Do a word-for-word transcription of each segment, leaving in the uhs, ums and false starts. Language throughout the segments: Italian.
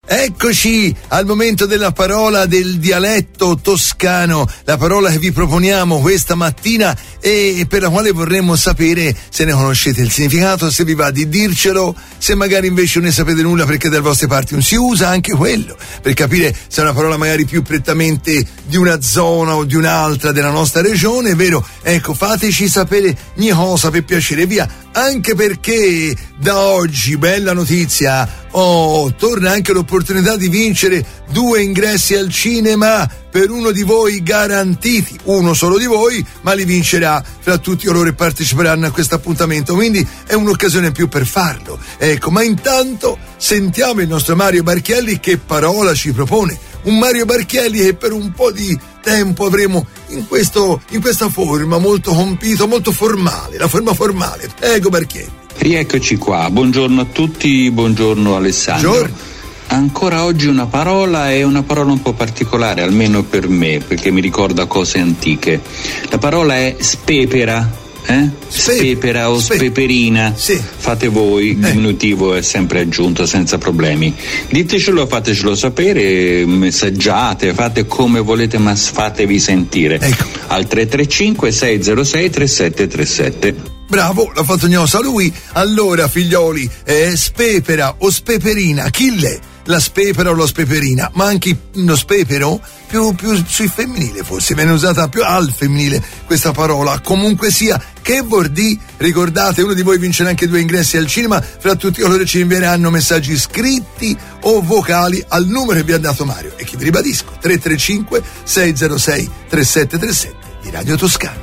Eccoci al momento della parola del dialetto toscano, la parola che vi proponiamo questa mattina e per la quale vorremmo sapere se ne conoscete il significato, se vi va di dircelo, se magari invece non ne sapete nulla perché dalle vostre parti non si usa, anche quello, per capire se è una parola magari più prettamente di una zona o di un'altra della nostra regione, è vero? Ecco, fateci sapere ogni cosa per piacere, via, anche perché da oggi, bella notizia, oh, torna anche l'opportunità di vincere due ingressi al cinema per uno di voi garantiti, uno solo di voi, ma li vincerà fra tutti coloro che parteciperanno a questo appuntamento, quindi è un'occasione in più per farlo. Ecco, ma intanto sentiamo il nostro Mario Barchielli che parola ci propone. Un Mario Barchielli che per un po' di tempo avremo in questo in questa forma molto compito, molto formale, la forma formale. Ecco Barchielli. Rieccoci qua, buongiorno a tutti, buongiorno Alessandro. Buongiorno. Ancora oggi una parola è una parola un po' particolare, almeno per me, perché mi ricorda cose antiche. La parola è spepera, eh? Spepera o Spe- speperina, sì. Fate voi, il diminutivo è sempre aggiunto senza problemi. Ditecelo, fatecelo sapere, messaggiate, fate come volete, ma fatevi sentire. Ecco. Al tre tre cinque sei zero sei tre sette tre sette. Bravo, l'ha fatto gnosa lui. Allora, figlioli, eh, spepera o speperina, chi l'è? La spepera o la speperina? Ma anche lo spepero? Più, più sui femminile forse, viene usata più al femminile questa parola. Comunque sia, che vuol dire? Ricordate, uno di voi vincerà anche due ingressi al cinema fra tutti coloro che ci invieranno messaggi scritti o vocali al numero che vi ha dato Mario e che vi ribadisco, tre tre cinque sei zero sei tre sette tre sette di Radio Toscana.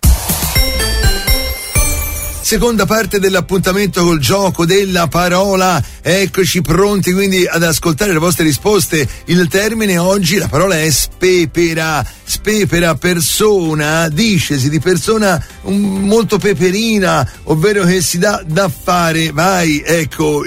Seconda parte dell'appuntamento col gioco della parola, eccoci pronti quindi ad ascoltare le vostre risposte. Il termine oggi, la parola è spepera, spepera persona, dicesi di persona um, molto peperina, ovvero che si dà da fare, vai, ecco,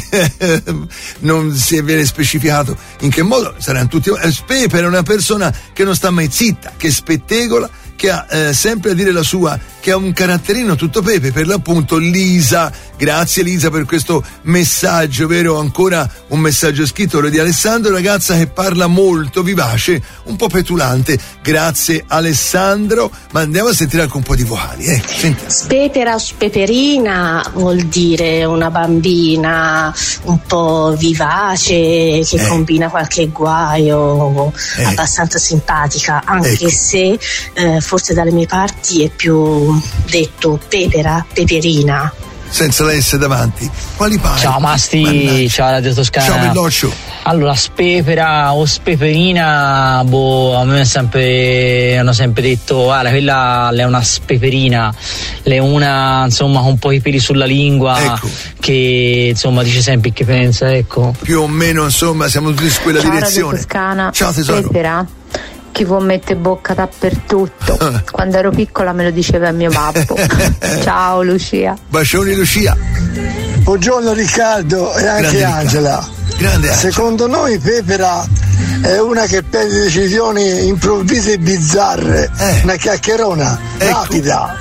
non si viene specificato in che modo, saranno tutti, spepera una persona che non sta mai zitta, che spettegola, che ha eh, sempre a dire la sua, che ha un caratterino tutto pepe, per l'appunto Lisa. Grazie Lisa per questo messaggio, vero? Ancora un messaggio scritto di Alessandro, ragazza che parla molto, vivace, un po' petulante. Grazie Alessandro, ma andiamo a sentire anche un po' di vocali, eh. Sentiamo. Spepera o speperina vuol dire una bambina un po' vivace che eh. combina qualche guaio, eh. abbastanza simpatica, anche ecco. se eh, forse dalle mie parti è più detto pepera, peperina. Senza la S davanti. Quali pare? Ciao Masti, Mannaggia. Ciao Radio Toscana. Ciao Belloccio. Allora, spepera o speperina, boh, a me è sempre, hanno sempre detto, ah, quella è una speperina, lei è una, insomma, con un po' i peli sulla lingua, ecco. che, insomma, dice sempre che pensa, ecco. Più o meno, insomma, siamo tutti in quella Ciao direzione. Radio Toscana. Ciao tesoro. Spepera, chi può mettere bocca dappertutto. Quando ero piccola me lo diceva mio babbo. Ciao Lucia. Bacioni Lucia. Buongiorno Riccardo e anche Grande Angela. Grande Angela. Secondo noi Pepera è una che prende decisioni improvvise e bizzarre, eh. una chiacchierona, ecco. rapida,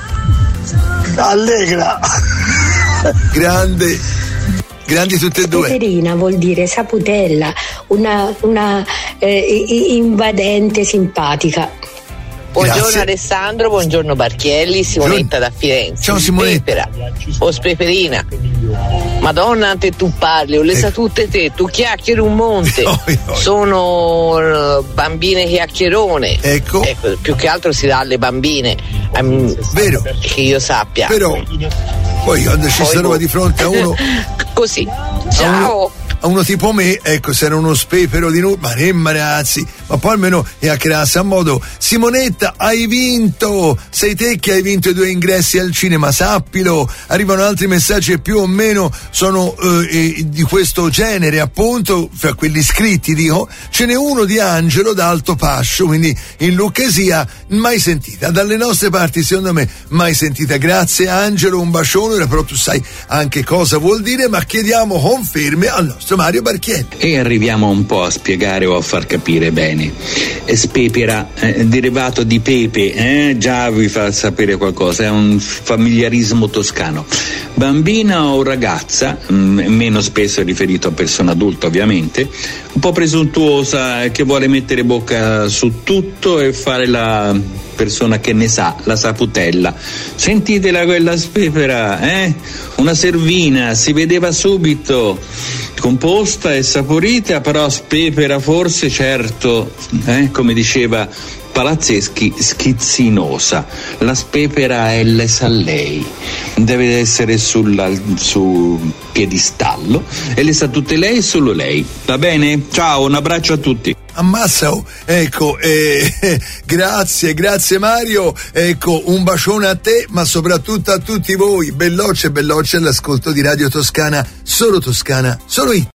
allegra. Grande. Grandi tutte e due. Peperina vuol dire saputella, una, una eh, invadente simpatica. Buongiorno Grazie. Alessandro, buongiorno Barchielli, Simonetta da Firenze. Ciao Simonetta. Pepera o speperina. Madonna, te tu parli, o le sa tutte te, tu chiacchieri un monte. Oi, oi. Sono bambine chiacchierone. Ecco. ecco. Più che altro si dà alle bambine. Um, Vero. Che io sappia. Però poi quando ci si trova di fronte a uno così. Ciao. A uno tipo me, ecco, se era uno spepero di nulla, ma remma ragazzi, ma poi almeno è a crearsi a modo. Simonetta, hai vinto, sei te che hai vinto i due ingressi al cinema, sappilo. Arrivano altri messaggi che più o meno sono eh, di questo genere, appunto, fra quelli scritti dico, ce n'è uno di Angelo da Altopascio, quindi in Lucchesia, mai sentita, dalle nostre parti secondo me mai sentita. Grazie Angelo, un bacione, ora però tu sai anche cosa vuol dire, ma chiediamo conferme al nostro nostro Mario Barchietto. E arriviamo un po' a spiegare o a far capire bene. Spepera, eh, derivato di pepe, eh, già vi fa sapere qualcosa, è un familiarismo toscano. Bambina o ragazza, mh, meno spesso è riferito a persona adulta ovviamente, un po' presuntuosa, che vuole mettere bocca su tutto e fare la persona che ne sa, la saputella. Sentitela quella spepera, eh? Una servina, si vedeva subito, composta e saporita, però spepera forse, certo, eh? Come diceva Palazzeschi, schizzinosa. La spepera è lesa a lei, deve essere sulla, su piedistallo e le sa tutte lei e solo lei. Va bene? Ciao, un abbraccio a tutti. Ammazza, oh, ecco, eh, eh, grazie, grazie Mario, ecco, un bacione a te, ma soprattutto a tutti voi, bellocce e bellocce all'ascolto di Radio Toscana, solo Toscana, solo io.